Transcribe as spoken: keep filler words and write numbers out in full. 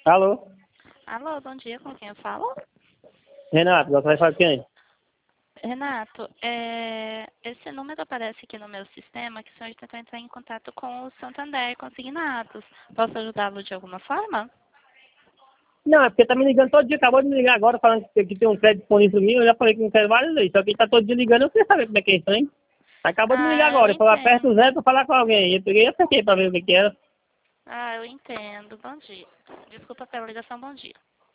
Alô? Alô, bom dia, com quem eu falo? Renato, você vai falar quem? Renato, é, esse número aparece aqui no meu sistema que o senhor tentou entrar em contato com o Santander Consignados. Posso ajudá-lo de alguma forma? Não, é porque tá me ligando todo dia, acabou de me ligar agora falando que, que tem um crédito disponível mim, eu já falei que não quero várias vezes, só que ele tá todo dia ligando, eu queria saber como é que é isso, hein? Acabou de me ligar Ah, eu agora, ele falou, aperta o entendo. zero pra falar com alguém, eu peguei e apertei pra ver o que que era. Ah, eu entendo. Bom dia. Desculpa pela ligação, bom dia.